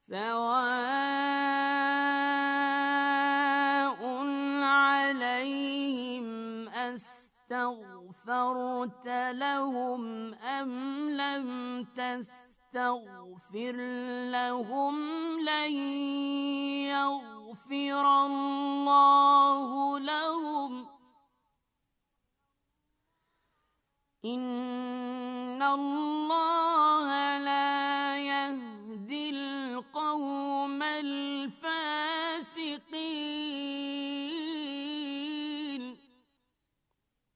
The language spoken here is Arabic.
سواء عليهم أستغفرت لهم أم لم تستغفر لهم لن يغفر